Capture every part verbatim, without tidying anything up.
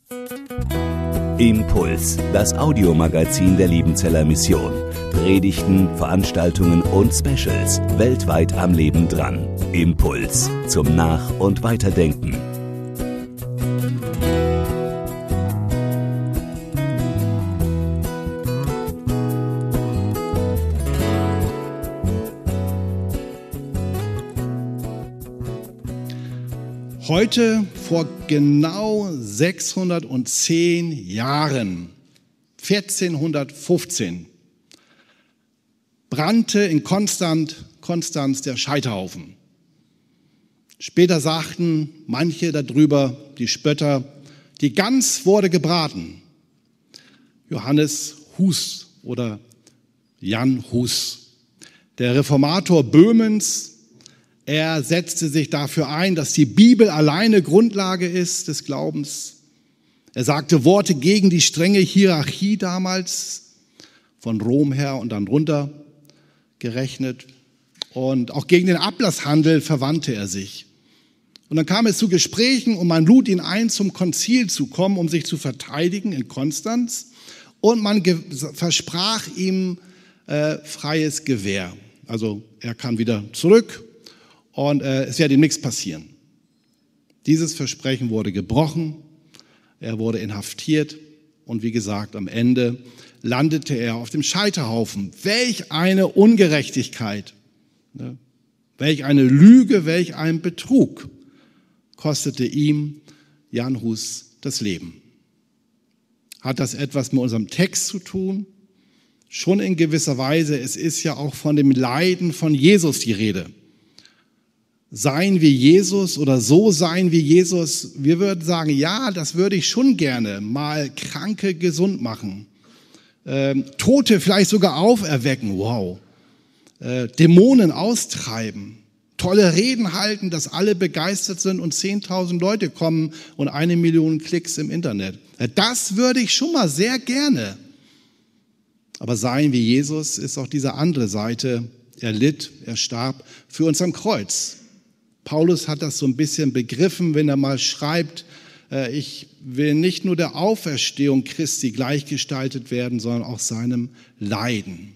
Impuls, das Audiomagazin der Liebenzeller Mission. Predigten, Veranstaltungen und Specials weltweit am Leben dran. Impuls zum Nach- und Weiterdenken. Heute vor genau sechshundertzehn Jahren, vierzehnhundertfünfzehn, brannte in Konstanz, Konstanz der Scheiterhaufen. Später sagten manche darüber, die Spötter, die Gans wurde gebraten. Johannes Hus oder Jan Hus, der Reformator Böhmens, er setzte sich dafür ein, dass die Bibel alleine Grundlage ist des Glaubens. Er sagte Worte gegen die strenge Hierarchie damals, von Rom her und dann runter gerechnet. Und auch gegen den Ablasshandel verwandte er sich. Und dann kam es zu Gesprächen und man lud ihn ein, zum Konzil zu kommen, um sich zu verteidigen in Konstanz. Und man ge- versprach ihm äh, freies Gewähr. Also er kann wieder zurück. Und äh, es werde ihm nichts passieren. Dieses Versprechen wurde gebrochen, er wurde inhaftiert und wie gesagt, am Ende landete er auf dem Scheiterhaufen. Welch eine Ungerechtigkeit, ne? Welch eine Lüge, welch ein Betrug kostete ihm, Jan Hus, das Leben. Hat das etwas mit unserem Text zu tun? Schon in gewisser Weise, es ist ja auch von dem Leiden von Jesus die Rede. Sein wie Jesus oder so sein wie Jesus, wir würden sagen, ja, das würde ich schon gerne, mal Kranke gesund machen, ähm, Tote vielleicht sogar auferwecken, wow, äh, Dämonen austreiben, tolle Reden halten, dass alle begeistert sind und zehntausend Leute kommen und eine Million Klicks im Internet. Das würde ich schon mal sehr gerne. Aber sein wie Jesus ist auch diese andere Seite, er litt, er starb für uns am Kreuz. Paulus hat das so ein bisschen begriffen, wenn er mal schreibt, äh, ich will nicht nur der Auferstehung Christi gleichgestaltet werden, sondern auch seinem Leiden.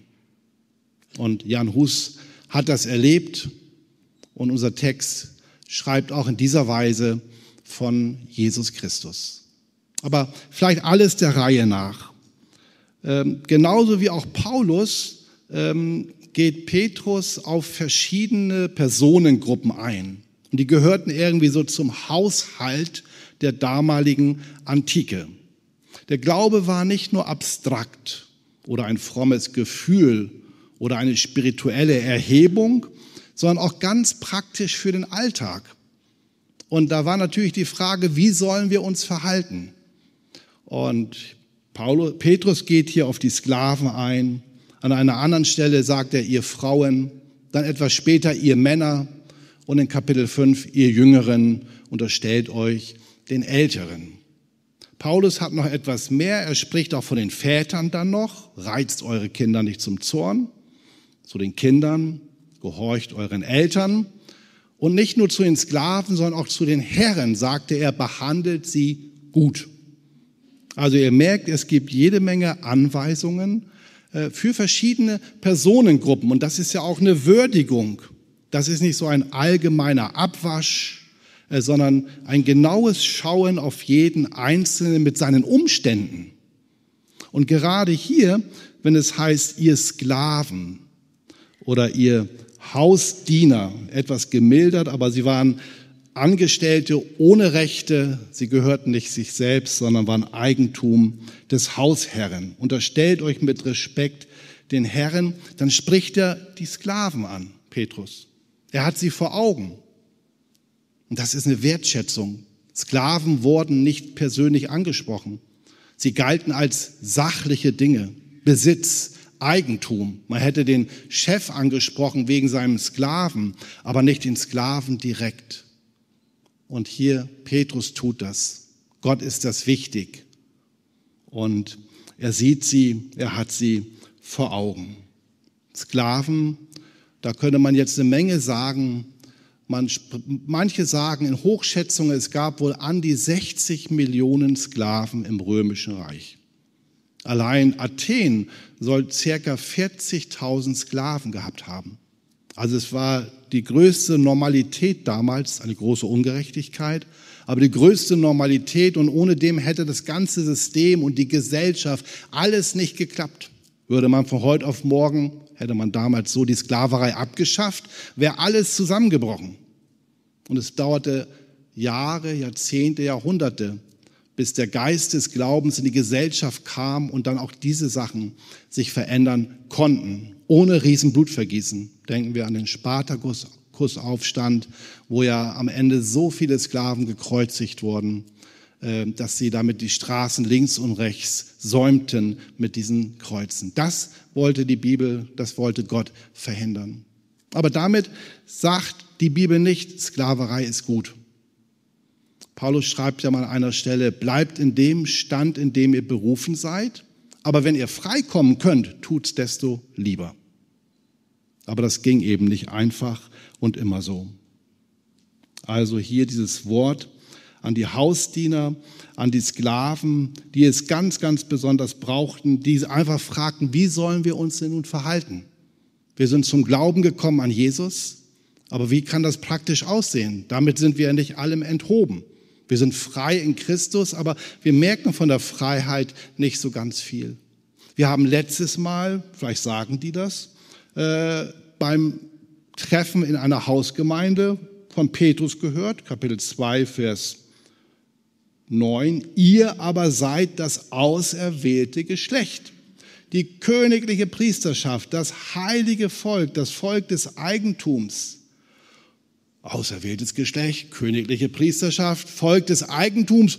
Und Jan Hus hat das erlebt und unser Text schreibt auch in dieser Weise von Jesus Christus. Aber vielleicht alles der Reihe nach. Ähm, genauso wie auch Paulus ähm, geht Petrus auf verschiedene Personengruppen ein. Und die gehörten irgendwie so zum Haushalt der damaligen Antike. Der Glaube war nicht nur abstrakt oder ein frommes Gefühl oder eine spirituelle Erhebung, sondern auch ganz praktisch für den Alltag. Und da war natürlich die Frage, wie sollen wir uns verhalten? Und Paulus, Petrus geht hier auf die Sklaven ein. An einer anderen Stelle sagt er, ihr Frauen, dann etwas später, ihr Männer und in Kapitel fünf, ihr Jüngeren, unterstellt euch den Älteren. Paulus hat noch etwas mehr, er spricht auch von den Vätern dann noch, reizt eure Kinder nicht zum Zorn, zu den Kindern, gehorcht euren Eltern und nicht nur zu den Sklaven, sondern auch zu den Herren, sagte er, behandelt sie gut. Also ihr merkt, es gibt jede Menge Anweisungen für verschiedene Personengruppen. Und das ist ja auch eine Würdigung. Das ist nicht so ein allgemeiner Abwasch, sondern ein genaues Schauen auf jeden Einzelnen mit seinen Umständen. Und gerade hier, wenn es heißt, ihr Sklaven oder ihr Hausdiener, etwas gemildert, aber sie waren Angestellte ohne Rechte, sie gehörten nicht sich selbst, sondern waren Eigentum des Hausherren. Unterstellt euch mit Respekt den Herren, dann spricht er die Sklaven an, Petrus. Er hat sie vor Augen. Und das ist eine Wertschätzung. Sklaven wurden nicht persönlich angesprochen. Sie galten als sachliche Dinge, Besitz, Eigentum. Man hätte den Chef angesprochen wegen seinem Sklaven, aber nicht den Sklaven direkt. Und hier, Petrus tut das. Gott ist das wichtig. Und er sieht sie, er hat sie vor Augen. Sklaven, da könnte man jetzt eine Menge sagen. Man, manche sagen in Hochschätzungen, es gab wohl an die sechzig Millionen Sklaven im Römischen Reich. Allein Athen soll ca. vierzigtausend Sklaven gehabt haben. Also es war die größte Normalität damals, eine große Ungerechtigkeit, aber die größte Normalität, und ohne dem hätte das ganze System und die Gesellschaft alles nicht geklappt. Würde man von heute auf morgen, hätte man damals so die Sklaverei abgeschafft, wäre alles zusammengebrochen. Und es dauerte Jahre, Jahrzehnte, Jahrhunderte, bis der Geist des Glaubens in die Gesellschaft kam und dann auch diese Sachen sich verändern konnten, ohne Riesenblutvergießen. Denken wir an den Spartakusaufstand, wo ja am Ende so viele Sklaven gekreuzigt wurden, dass sie damit die Straßen links und rechts säumten mit diesen Kreuzen. Das wollte die Bibel, das wollte Gott verhindern. Aber damit sagt die Bibel nicht, Sklaverei ist gut. Paulus schreibt ja mal an einer Stelle, bleibt in dem Stand, in dem ihr berufen seid, aber wenn ihr freikommen könnt, tut's desto lieber. Aber das ging eben nicht einfach und immer so. Also hier dieses Wort an die Hausdiener, an die Sklaven, die es ganz, ganz besonders brauchten, die einfach fragten, wie sollen wir uns denn nun verhalten? Wir sind zum Glauben gekommen an Jesus, aber wie kann das praktisch aussehen? Damit sind wir ja nicht allem enthoben. Wir sind frei in Christus, aber wir merken von der Freiheit nicht so ganz viel. Wir haben letztes Mal, vielleicht sagen die das, äh, beim Treffen in einer Hausgemeinde von Petrus gehört, Kapitel zwei, Vers neun. Ihr aber seid das auserwählte Geschlecht, die königliche Priesterschaft, das heilige Volk, das Volk des Eigentums. Auserwähltes Geschlecht, königliche Priesterschaft, Volk des Eigentums.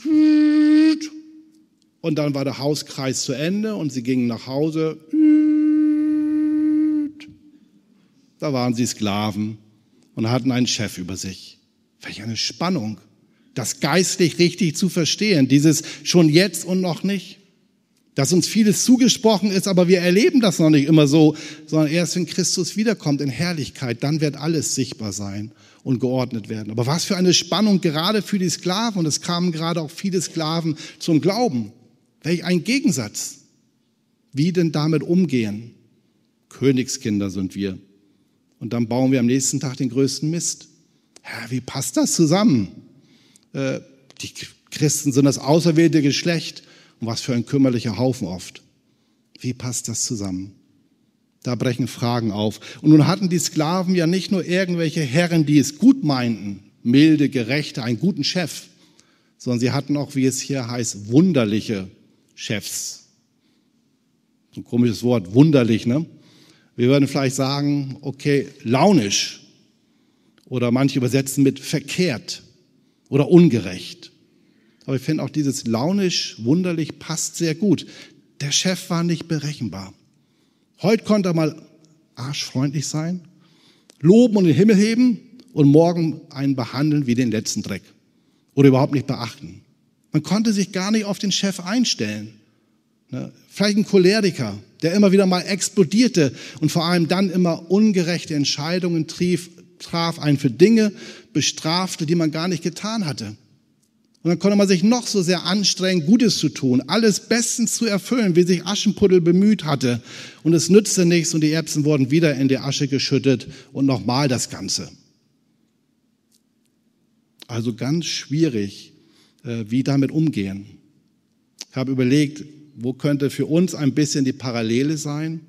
Und dann war der Hauskreis zu Ende und sie gingen nach Hause. Da waren sie Sklaven und hatten einen Chef über sich. Welch eine Spannung, das geistlich richtig zu verstehen, dieses schon jetzt und noch nicht. Dass uns vieles zugesprochen ist, aber wir erleben das noch nicht immer so, sondern erst wenn Christus wiederkommt in Herrlichkeit, dann wird alles sichtbar sein und geordnet werden. Aber was für eine Spannung gerade für die Sklaven, und es kamen gerade auch viele Sklaven zum Glauben. Welch ein Gegensatz. Wie denn damit umgehen? Königskinder sind wir. Und dann bauen wir am nächsten Tag den größten Mist. Ja, wie passt das zusammen? Äh, die Christen sind das auserwählte Geschlecht. Und was für ein kümmerlicher Haufen oft. Wie passt das zusammen? Da brechen Fragen auf. Und nun hatten die Sklaven ja nicht nur irgendwelche Herren, die es gut meinten, milde, gerechte, einen guten Chef, sondern sie hatten auch, wie es hier heißt, wunderliche Chefs. So ein komisches Wort, wunderlich, ne? Wir würden vielleicht sagen, okay, launisch. Oder manche übersetzen mit verkehrt oder ungerecht. Aber ich finde auch dieses launisch, wunderlich passt sehr gut. Der Chef war nicht berechenbar. Heute konnte er mal arschfreundlich sein, loben und in den Himmel heben und morgen einen behandeln wie den letzten Dreck oder überhaupt nicht beachten. Man konnte sich gar nicht auf den Chef einstellen. Vielleicht ein Choleriker, der immer wieder mal explodierte und vor allem dann immer ungerechte Entscheidungen traf, traf einen für Dinge bestrafte, die man gar nicht getan hatte. Und dann konnte man sich noch so sehr anstrengen, Gutes zu tun, alles bestens zu erfüllen, wie sich Aschenputtel bemüht hatte. Und es nützte nichts und die Erbsen wurden wieder in die Asche geschüttet und nochmal das Ganze. Also ganz schwierig, wie damit umgehen. Ich habe überlegt, wo könnte für uns ein bisschen die Parallele sein,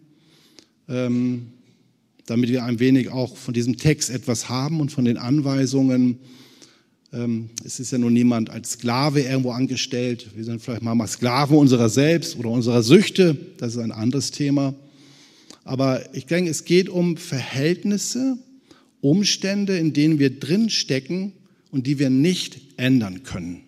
damit wir ein wenig auch von diesem Text etwas haben und von den Anweisungen. Es ist ja nun niemand als Sklave irgendwo angestellt. Wir sind vielleicht mal Sklaven unserer selbst oder unserer Süchte. Das ist ein anderes Thema. Aber ich denke, es geht um Verhältnisse, Umstände, in denen wir drinstecken und die wir nicht ändern können.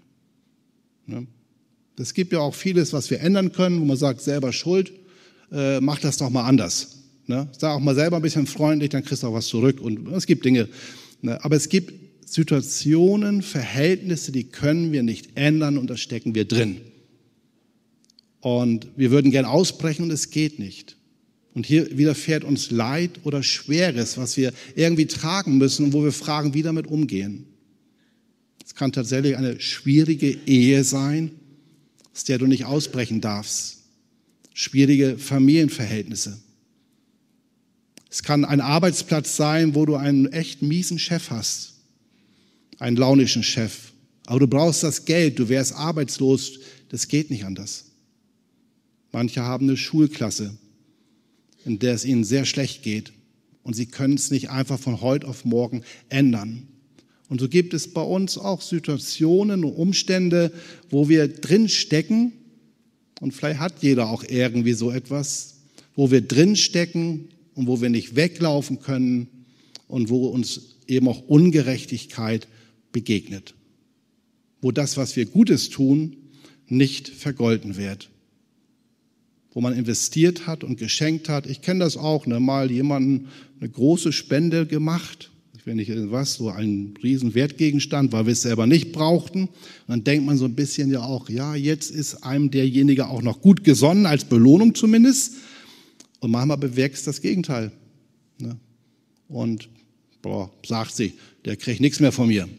Es gibt ja auch vieles, was wir ändern können, wo man sagt, selber schuld, äh, mach das doch mal anders. Ne? Sag auch mal selber ein bisschen freundlich, dann kriegst du auch was zurück. Und es gibt Dinge, ne? Aber es gibt Situationen, Verhältnisse, die können wir nicht ändern und da stecken wir drin. Und wir würden gern ausbrechen und es geht nicht. Und hier widerfährt uns Leid oder Schweres, was wir irgendwie tragen müssen und wo wir fragen, wie damit umgehen. Es kann tatsächlich eine schwierige Ehe sein, aus der du nicht ausbrechen darfst. Schwierige Familienverhältnisse. Es kann ein Arbeitsplatz sein, wo du einen echt miesen Chef hast, einen launischen Chef. Aber du brauchst das Geld, du wärst arbeitslos, das geht nicht anders. Manche haben eine Schulklasse, in der es ihnen sehr schlecht geht und sie können es nicht einfach von heute auf morgen ändern. Und so gibt es bei uns auch Situationen und Umstände, wo wir drin stecken, und vielleicht hat jeder auch irgendwie so etwas, wo wir drin stecken und wo wir nicht weglaufen können und wo uns eben auch Ungerechtigkeit begegnet. Wo das, was wir Gutes tun, nicht vergolten wird. Wo man investiert hat und geschenkt hat. Ich kenne das auch, ne, mal jemanden eine große Spende gemacht. Ich will nicht was, so einen riesen Wertgegenstand, weil wir es selber nicht brauchten. Und dann denkt man so ein bisschen ja auch, ja, jetzt ist einem derjenige auch noch gut gesonnen, als Belohnung zumindest. Und manchmal bewirkt es das Gegenteil. Ne? Und boah, sagt sie, der kriegt nichts mehr von mir.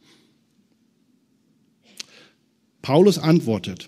Paulus antwortet.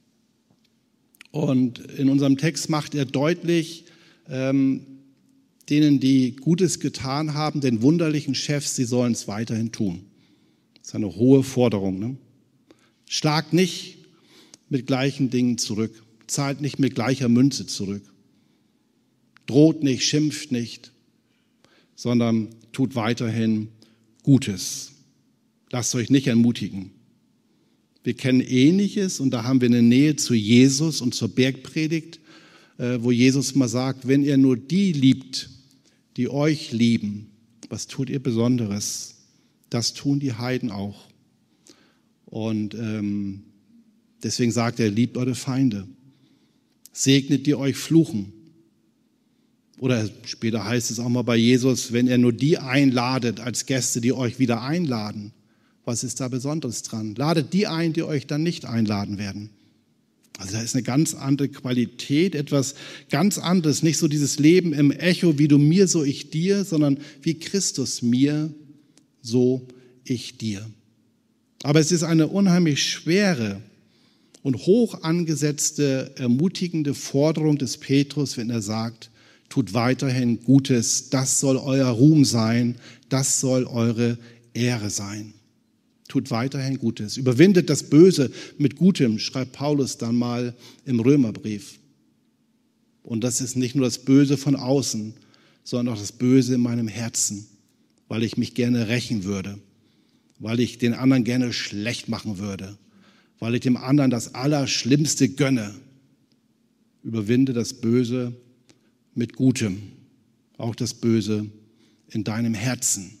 Und in unserem Text macht er deutlich, ähm, denen, die Gutes getan haben, den wunderlichen Chefs, sie sollen es weiterhin tun. Das ist eine hohe Forderung. Ne? Schlagt nicht mit gleichen Dingen zurück. Zahlt nicht mit gleicher Münze zurück. Droht nicht, schimpft nicht, sondern tut weiterhin Gutes. Lasst euch nicht entmutigen. Wir kennen Ähnliches und da haben wir eine Nähe zu Jesus und zur Bergpredigt, wo Jesus mal sagt, wenn ihr nur die liebt, die euch lieben, was tut ihr Besonderes? Das tun die Heiden auch. Und ähm, deswegen sagt er, liebt eure Feinde, segnet die euch fluchen. Oder später heißt es auch mal bei Jesus, wenn ihr nur die einladet als Gäste, die euch wieder einladen. Was ist da Besonderes dran? Ladet die ein, die euch dann nicht einladen werden. Also da ist eine ganz andere Qualität, etwas ganz anderes. Nicht so dieses Leben im Echo, wie du mir, so ich dir, sondern wie Christus mir, so ich dir. Aber es ist eine unheimlich schwere und hoch angesetzte, ermutigende Forderung des Petrus, wenn er sagt, tut weiterhin Gutes, das soll euer Ruhm sein, das soll eure Ehre sein. Tut weiterhin Gutes. Überwindet das Böse mit Gutem, schreibt Paulus dann mal im Römerbrief. Und das ist nicht nur das Böse von außen, sondern auch das Böse in meinem Herzen, weil ich mich gerne rächen würde, weil ich den anderen gerne schlecht machen würde, weil ich dem anderen das Allerschlimmste gönne. Überwinde das Böse mit Gutem, auch das Böse in deinem Herzen.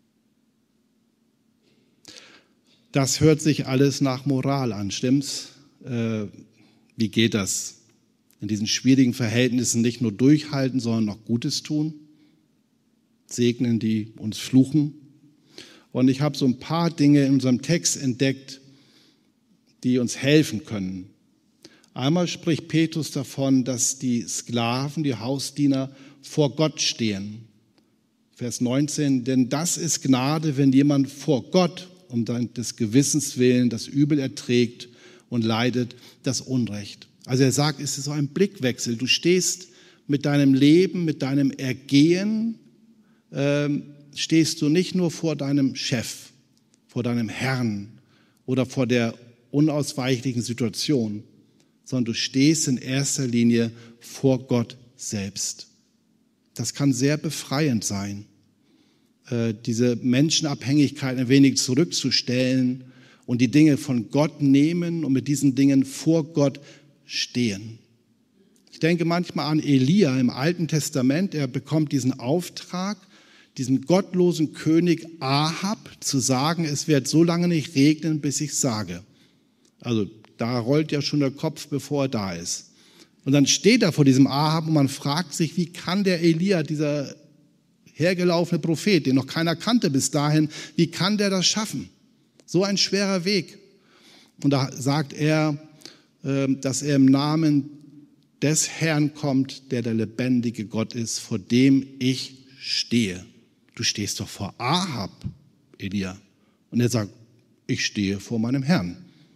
Das hört sich alles nach Moral an, stimmt's? Äh, wie geht das? In diesen schwierigen Verhältnissen nicht nur durchhalten, sondern noch Gutes tun? Segnen, die uns fluchen? Und ich habe so ein paar Dinge in unserem Text entdeckt, die uns helfen können. Einmal spricht Petrus davon, dass die Sklaven, die Hausdiener vor Gott stehen. Vers neunzehn, denn das ist Gnade, wenn jemand vor Gott um des Gewissens willen das Übel erträgt und leidet das Unrecht. Also er sagt, es ist so ein Blickwechsel. Du stehst mit deinem Leben, mit deinem Ergehen, äh, stehst du nicht nur vor deinem Chef, vor deinem Herrn oder vor der unausweichlichen Situation, sondern du stehst in erster Linie vor Gott selbst. Das kann sehr befreiend sein, diese Menschenabhängigkeit ein wenig zurückzustellen und die Dinge von Gott nehmen und mit diesen Dingen vor Gott stehen. Ich denke manchmal an Elia im Alten Testament. Er bekommt diesen Auftrag, diesem gottlosen König Ahab zu sagen, es wird so lange nicht regnen, bis ich sage. Also da rollt ja schon der Kopf, bevor er da ist. Und dann steht er vor diesem Ahab und man fragt sich, wie kann der Elia, dieser hergelaufene Prophet, den noch keiner kannte bis dahin, wie kann der das schaffen? So ein schwerer Weg. Und da sagt er, dass er im Namen des Herrn kommt, der der lebendige Gott ist, vor dem ich stehe. Du stehst doch vor Ahab, Elia. Und er sagt, ich stehe vor meinem Herrn.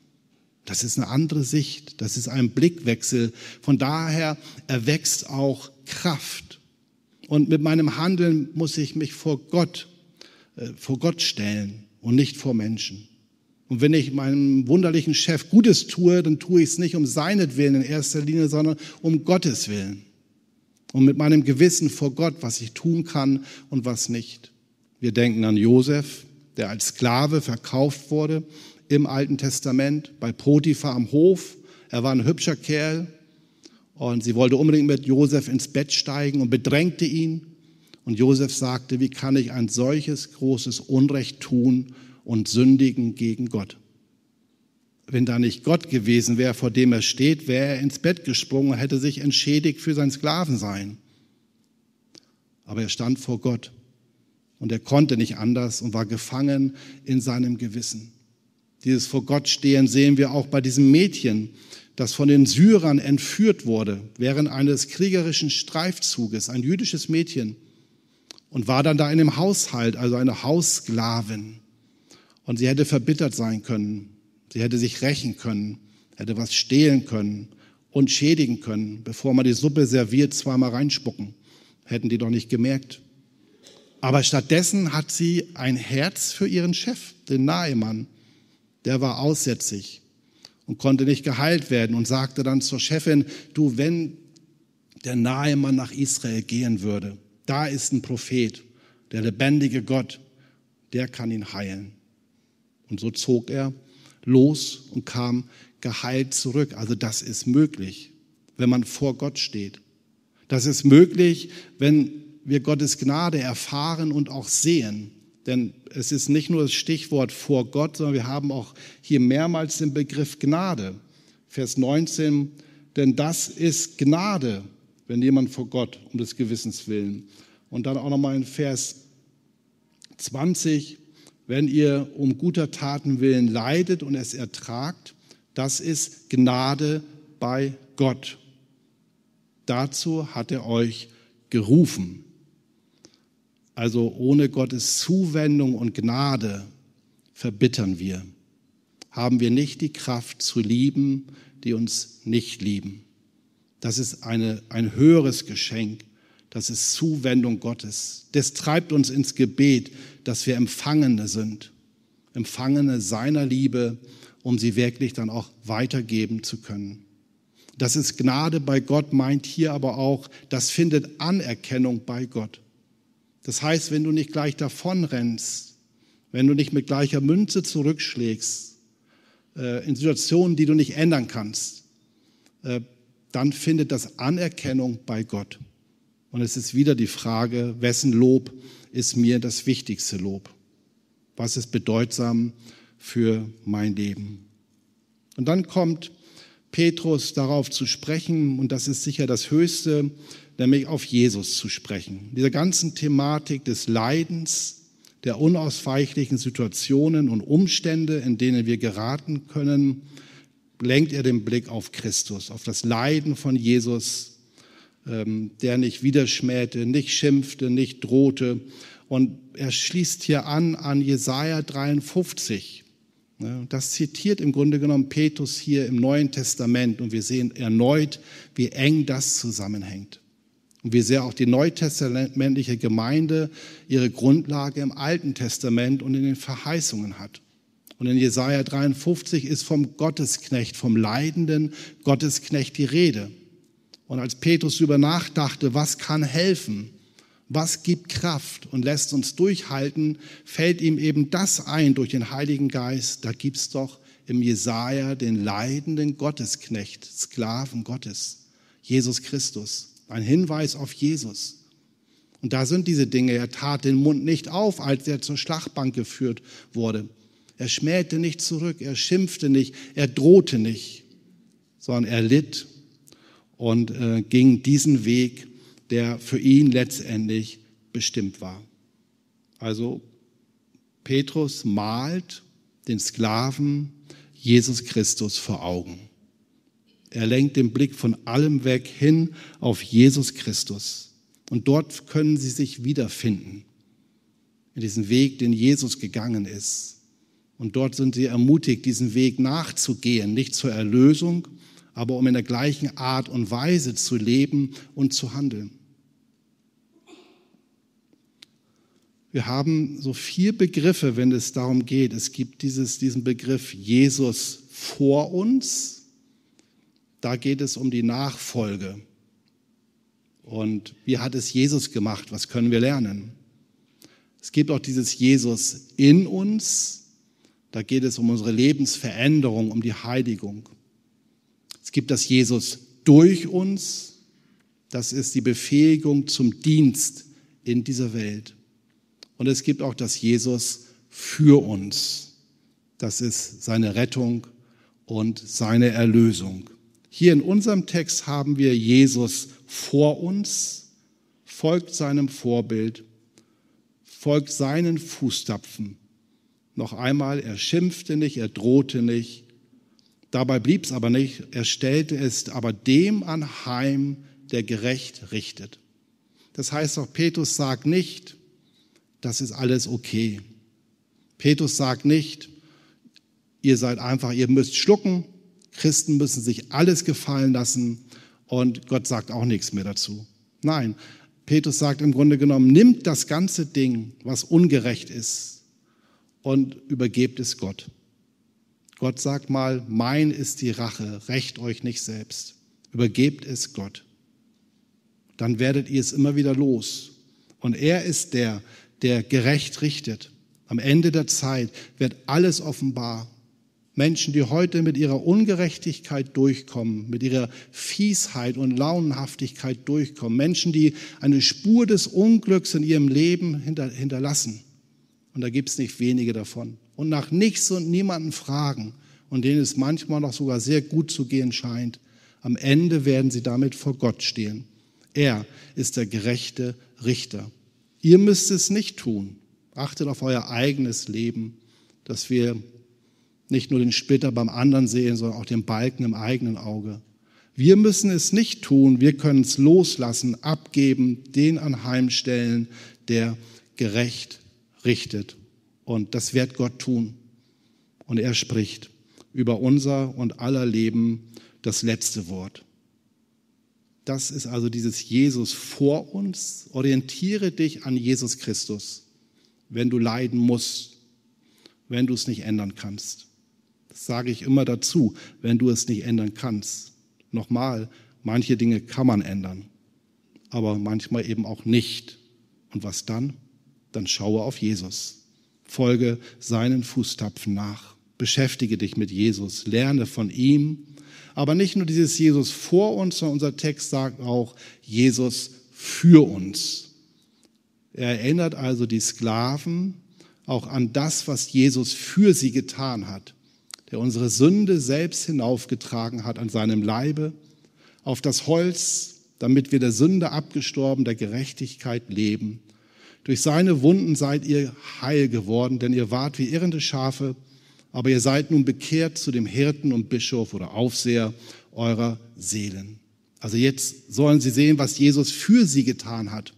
Das ist eine andere Sicht, das ist ein Blickwechsel. Von daher erwächst auch Kraft. Und mit meinem Handeln muss ich mich vor Gott, äh, vor Gott stellen und nicht vor Menschen. Und wenn ich meinem wunderlichen Chef Gutes tue, dann tue ich es nicht um seinetwillen in erster Linie, sondern um Gottes Willen. Und mit meinem Gewissen vor Gott, was ich tun kann und was nicht. Wir denken an Josef, der als Sklave verkauft wurde im Alten Testament, bei Potiphar am Hof. Er war ein hübscher Kerl und sie wollte unbedingt mit Josef ins Bett steigen und bedrängte ihn. Und Josef sagte, wie kann ich ein solches großes Unrecht tun und sündigen gegen Gott? Wenn da nicht Gott gewesen wäre, vor dem er steht, wäre er ins Bett gesprungen und hätte sich entschädigt für sein Sklavensein. Aber er stand vor Gott und er konnte nicht anders und war gefangen in seinem Gewissen. Dieses vor Gott stehen sehen wir auch bei diesem Mädchen, das von den Syrern entführt wurde während eines kriegerischen Streifzuges, ein jüdisches Mädchen, und war dann da in einem Haushalt, also eine Haussklavin. Und sie hätte verbittert sein können, sie hätte sich rächen können, hätte was stehlen können und schädigen können, bevor man die Suppe serviert, zweimal reinspucken. Hätten die doch nicht gemerkt. Aber stattdessen hat sie ein Herz für ihren Chef, den Naaman. Der war aussätzig und konnte nicht geheilt werden und sagte dann zur Chefin, du, wenn der Naaman nach Israel gehen würde, da ist ein Prophet, der lebendige Gott, der kann ihn heilen. Und so zog er los und kam geheilt zurück. Also das ist möglich, wenn man vor Gott steht. Das ist möglich, wenn wir Gottes Gnade erfahren und auch sehen. Denn es ist nicht nur das Stichwort vor Gott, sondern wir haben auch hier mehrmals den Begriff Gnade. Vers neunzehn, denn das ist Gnade, wenn jemand vor Gott um des Gewissens willen. Und dann auch nochmal in Vers zwanzig, wenn ihr um guter Taten willen leidet und es ertragt, das ist Gnade bei Gott. Dazu hat er euch gerufen. Also ohne Gottes Zuwendung und Gnade verbittern wir. Haben wir nicht die Kraft zu lieben, die uns nicht lieben. Das ist eine, ein höheres Geschenk. Das ist Zuwendung Gottes. Das treibt uns ins Gebet, dass wir Empfangene sind. Empfangene seiner Liebe, um sie wirklich dann auch weitergeben zu können. Das ist Gnade bei Gott, meint hier aber auch, das findet Anerkennung bei Gott. Das heißt, wenn du nicht gleich davonrennst, wenn du nicht mit gleicher Münze zurückschlägst, äh, in Situationen, die du nicht ändern kannst, äh, dann findet das Anerkennung bei Gott. Und es ist wieder die Frage, wessen Lob ist mir das wichtigste Lob? Was ist bedeutsam für mein Leben? Und dann kommt Petrus darauf zu sprechen, und das ist sicher das Höchste, nämlich auf Jesus zu sprechen. Dieser ganzen Thematik des Leidens, der unausweichlichen Situationen und Umstände, in denen wir geraten können, lenkt er den Blick auf Christus, auf das Leiden von Jesus, der nicht widerschmähte, nicht schimpfte, nicht drohte. Und er schließt hier an an Jesaja dreiundfünfzig. Das zitiert im Grunde genommen Petrus hier im Neuen Testament. Und wir sehen erneut, wie eng das zusammenhängt. Und wie sehr auch die neutestamentliche Gemeinde ihre Grundlage im Alten Testament und in den Verheißungen hat. Und in Jesaja dreiundfünfzig ist vom Gottesknecht, vom leidenden Gottesknecht die Rede. Und als Petrus darüber nachdachte, was kann helfen, was gibt Kraft und lässt uns durchhalten, fällt ihm eben das ein durch den Heiligen Geist. Da gibt es doch im Jesaja den leidenden Gottesknecht, Sklaven Gottes, Jesus Christus. Ein Hinweis auf Jesus. Und da sind diese Dinge. Er tat den Mund nicht auf, als er zur Schlachtbank geführt wurde. Er schmähte nicht zurück, er schimpfte nicht, er drohte nicht, sondern er litt und äh, ging diesen Weg, der für ihn letztendlich bestimmt war. Also Petrus malt den Sklaven Jesus Christus vor Augen. Er lenkt den Blick von allem weg hin auf Jesus Christus. Und dort können sie sich wiederfinden, in diesem Weg, den Jesus gegangen ist. Und dort sind sie ermutigt, diesen Weg nachzugehen, nicht zur Erlösung, aber um in der gleichen Art und Weise zu leben und zu handeln. Wir haben so vier Begriffe, wenn es darum geht. Es gibt dieses, diesen Begriff Jesus vor uns. Da geht es um die Nachfolge. Und wie hat es Jesus gemacht? Was können wir lernen? Es gibt auch dieses Jesus in uns. Da geht es um unsere Lebensveränderung, um die Heiligung. Es gibt das Jesus durch uns. Das ist die Befähigung zum Dienst in dieser Welt. Und es gibt auch das Jesus für uns. Das ist seine Rettung und seine Erlösung. Hier in unserem Text haben wir Jesus vor uns, folgt seinem Vorbild, folgt seinen Fußtapfen. Noch einmal, er schimpfte nicht, er drohte nicht. Dabei blieb es aber nicht, er stellte es aber dem anheim, der gerecht richtet. Das heißt auch, Petrus sagt nicht, das ist alles okay. Petrus sagt nicht, ihr seid einfach, ihr müsst schlucken, Christen müssen sich alles gefallen lassen und Gott sagt auch nichts mehr dazu. Nein, Petrus sagt im Grunde genommen, nimmt das ganze Ding, was ungerecht ist, und übergebt es Gott. Gott sagt mal, mein ist die Rache, rächt euch nicht selbst. Übergebt es Gott. Dann werdet ihr es immer wieder los. Und er ist der, der gerecht richtet. Am Ende der Zeit wird alles offenbar. Menschen, die heute mit ihrer Ungerechtigkeit durchkommen, mit ihrer Fiesheit und Launenhaftigkeit durchkommen. Menschen, die eine Spur des Unglücks in ihrem Leben hinter, hinterlassen. Und da gibt es nicht wenige davon. Und nach nichts und niemanden fragen und denen es manchmal noch sogar sehr gut zu gehen scheint. Am Ende werden sie damit vor Gott stehen. Er ist der gerechte Richter. Ihr müsst es nicht tun. Achtet auf euer eigenes Leben, dass wir nicht nur den Splitter beim anderen sehen, sondern auch den Balken im eigenen Auge. Wir müssen es nicht tun, wir können es loslassen, abgeben, den anheimstellen, der gerecht richtet. Und das wird Gott tun. Und er spricht über unser und aller Leben das letzte Wort. Das ist also dieses Jesus vor uns. Orientiere dich an Jesus Christus, wenn du leiden musst, wenn du es nicht ändern kannst. Das sage ich immer dazu, wenn du es nicht ändern kannst. Nochmal, manche Dinge kann man ändern, aber manchmal eben auch nicht. Und was dann? Dann schaue auf Jesus. Folge seinen Fußtapfen nach. Beschäftige dich mit Jesus. Lerne von ihm. Aber nicht nur dieses Jesus vor uns, sondern unser Text sagt auch Jesus für uns. Er erinnert also die Sklaven auch an das, was Jesus für sie getan hat, der unsere Sünde selbst hinaufgetragen hat an seinem Leibe, auf das Holz, damit wir der Sünde abgestorben, der Gerechtigkeit leben. Durch seine Wunden seid ihr heil geworden, denn ihr wart wie irrende Schafe, aber ihr seid nun bekehrt zu dem Hirten und Bischof oder Aufseher eurer Seelen. Also jetzt sollen sie sehen, was Jesus für sie getan hat.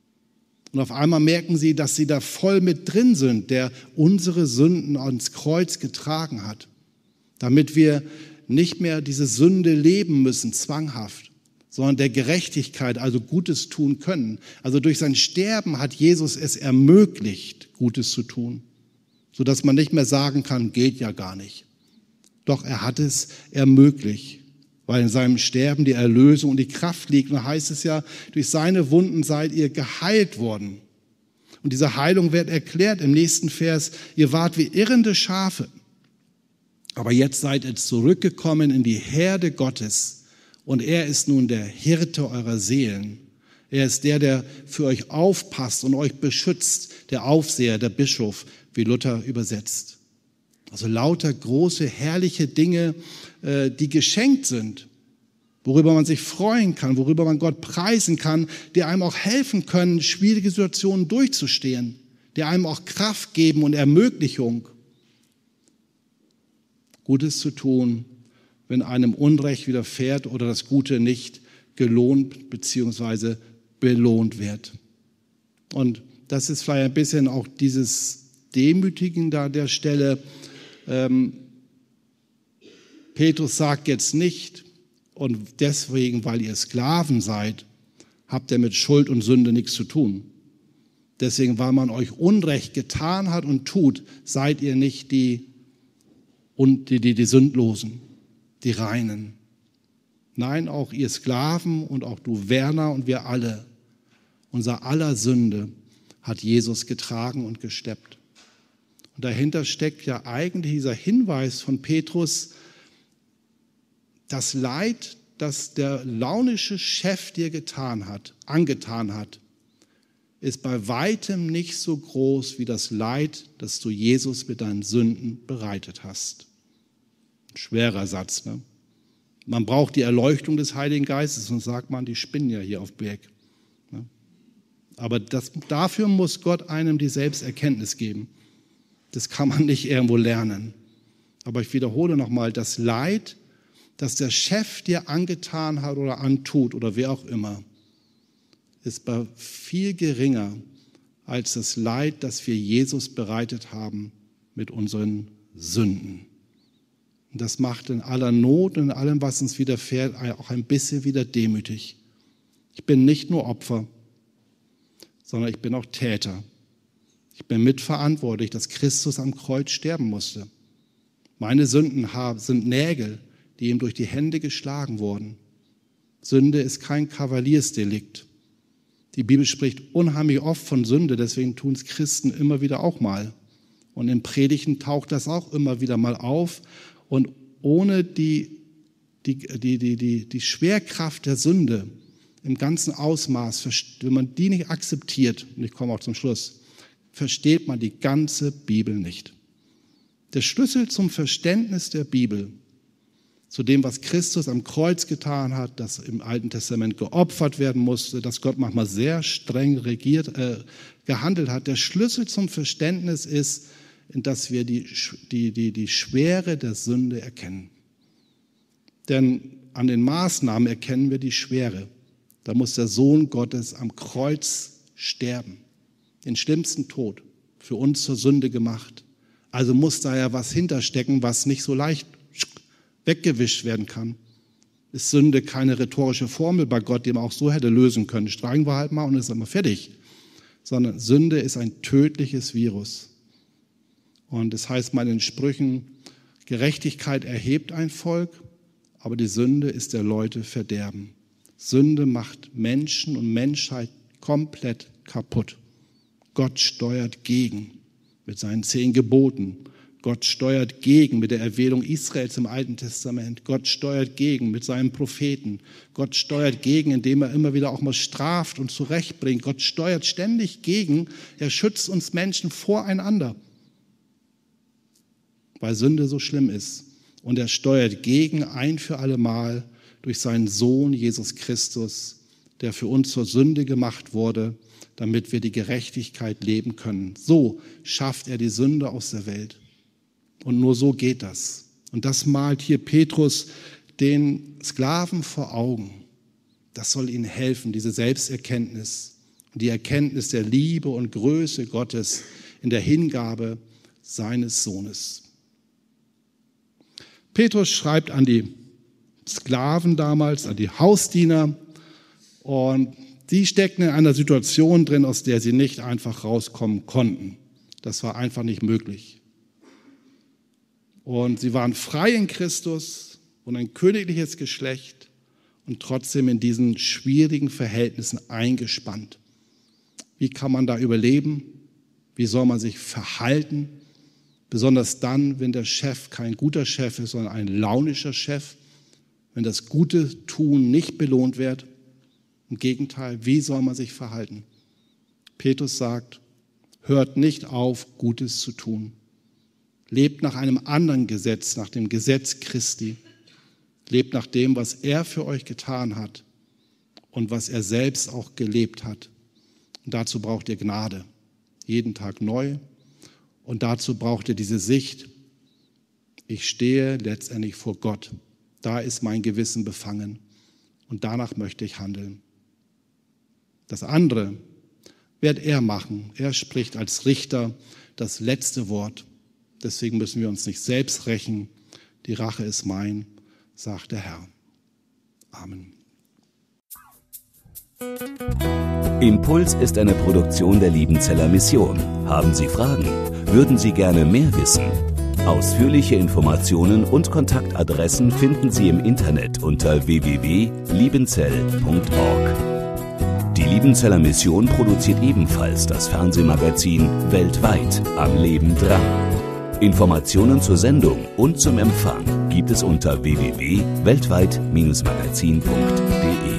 Und auf einmal merken sie, dass sie da voll mit drin sind, der unsere Sünden ans Kreuz getragen hat, damit wir nicht mehr diese Sünde leben müssen, zwanghaft, sondern der Gerechtigkeit, also Gutes tun können. Also durch sein Sterben hat Jesus es ermöglicht, Gutes zu tun, sodass man nicht mehr sagen kann, geht ja gar nicht. Doch er hat es ermöglicht, weil in seinem Sterben die Erlösung und die Kraft liegt. Und da heißt es ja, durch seine Wunden seid ihr geheilt worden. Und diese Heilung wird erklärt im nächsten Vers, ihr wart wie irrende Schafe, aber jetzt seid ihr zurückgekommen in die Herde Gottes und er ist nun der Hirte eurer Seelen. Er ist der, der für euch aufpasst und euch beschützt, der Aufseher, der Bischof, wie Luther übersetzt. Also lauter große, herrliche Dinge, die geschenkt sind, worüber man sich freuen kann, worüber man Gott preisen kann, die einem auch helfen können, schwierige Situationen durchzustehen, die einem auch Kraft geben und Ermöglichung, Gutes zu tun, wenn einem Unrecht widerfährt oder das Gute nicht gelohnt bzw. belohnt wird. Und das ist vielleicht ein bisschen auch dieses Demütigen da an der Stelle. Ähm, Petrus sagt jetzt nicht, und deswegen, weil ihr Sklaven seid, habt ihr mit Schuld und Sünde nichts zu tun. Deswegen, weil man euch Unrecht getan hat und tut, seid ihr nicht die, und die, die, die Sündlosen, die Reinen. Nein, auch ihr Sklaven und auch du Werner und wir alle, unser aller Sünde hat Jesus getragen und gesteppt. Und dahinter steckt ja eigentlich dieser Hinweis von Petrus, das Leid, das der launische Chef dir getan hat, angetan hat, ist bei weitem nicht so groß wie das Leid, das du Jesus mit deinen Sünden bereitet hast. Ein schwerer Satz, ne? Man braucht die Erleuchtung des Heiligen Geistes und sagt man, die spinnen ja hier auf Berg. Ne? Aber das, dafür muss Gott einem die Selbsterkenntnis geben. Das kann man nicht irgendwo lernen. Aber ich wiederhole nochmal, das Leid, das der Chef dir angetan hat oder antut oder wer auch immer, ist viel geringer als das Leid, das wir Jesus bereitet haben mit unseren Sünden. Und das macht in aller Not und in allem, was uns widerfährt, auch ein bisschen wieder demütig. Ich bin nicht nur Opfer, sondern ich bin auch Täter. Ich bin mitverantwortlich, dass Christus am Kreuz sterben musste. Meine Sünden sind Nägel, die ihm durch die Hände geschlagen wurden. Sünde ist kein Kavaliersdelikt. Die Bibel spricht unheimlich oft von Sünde, deswegen tun es Christen immer wieder auch mal. Und in Predigten taucht das auch immer wieder mal auf. Und ohne die, die, die, die, die, die Schwerkraft der Sünde im ganzen Ausmaß, wenn man die nicht akzeptiert, und ich komme auch zum Schluss, versteht man die ganze Bibel nicht. Der Schlüssel zum Verständnis der Bibel, zu dem, was Christus am Kreuz getan hat, das im Alten Testament geopfert werden musste, dass Gott manchmal sehr streng regiert, äh, gehandelt hat. Der Schlüssel zum Verständnis ist, dass wir die, die, die, die Schwere der Sünde erkennen. Denn an den Maßnahmen erkennen wir die Schwere. Da muss der Sohn Gottes am Kreuz sterben, den schlimmsten Tod, für uns zur Sünde gemacht. Also muss da ja was hinterstecken, was nicht so leicht weggewischt werden kann. Ist Sünde keine rhetorische Formel bei Gott, die man auch so hätte lösen können. Streichen wir halt mal und ist immer fertig. Sondern Sünde ist ein tödliches Virus. Und das heißt mal in den Sprüchen, Gerechtigkeit erhebt ein Volk, aber die Sünde ist der Leute Verderben. Sünde macht Menschen und Menschheit komplett kaputt. Gott steuert gegen mit seinen zehn Geboten. Gott steuert gegen mit der Erwählung Israels im Alten Testament. Gott steuert gegen mit seinen Propheten. Gott steuert gegen, indem er immer wieder auch mal straft und zurechtbringt. Gott steuert ständig gegen. Er schützt uns Menschen voreinander, weil Sünde so schlimm ist. Und er steuert gegen ein für alle Mal durch seinen Sohn Jesus Christus, der für uns zur Sünde gemacht wurde, damit wir die Gerechtigkeit leben können. So schafft er die Sünde aus der Welt. Und nur so geht das. Und das malt hier Petrus den Sklaven vor Augen. Das soll ihnen helfen, diese Selbsterkenntnis, die Erkenntnis der Liebe und Größe Gottes in der Hingabe seines Sohnes. Petrus schreibt an die Sklaven damals, an die Hausdiener, und die steckten in einer Situation drin, aus der sie nicht einfach rauskommen konnten. Das war einfach nicht möglich. Und sie waren frei in Christus und ein königliches Geschlecht und trotzdem in diesen schwierigen Verhältnissen eingespannt. Wie kann man da überleben? Wie soll man sich verhalten? Besonders dann, wenn der Chef kein guter Chef ist, sondern ein launischer Chef, wenn das gute Tun nicht belohnt wird. Im Gegenteil, wie soll man sich verhalten? Petrus sagt, hört nicht auf, Gutes zu tun. Lebt nach einem anderen Gesetz, nach dem Gesetz Christi. Lebt nach dem, was er für euch getan hat und was er selbst auch gelebt hat. Und dazu braucht ihr Gnade, jeden Tag neu. Und dazu braucht ihr diese Sicht, ich stehe letztendlich vor Gott. Da ist mein Gewissen befangen und danach möchte ich handeln. Das andere wird er machen. Er spricht als Richter das letzte Wort. Deswegen müssen wir uns nicht selbst rächen. Die Rache ist mein, sagt der Herr. Amen. Impuls ist eine Produktion der Liebenzeller Mission. Haben Sie Fragen? Würden Sie gerne mehr wissen? Ausführliche Informationen und Kontaktadressen finden Sie im Internet unter w w w punkt liebenzell punkt org. Die Liebenzeller Mission produziert ebenfalls das Fernsehmagazin Weltweit am Leben dran. Informationen zur Sendung und zum Empfang gibt es unter w w w punkt weltweit Bindestrich magazin punkt de.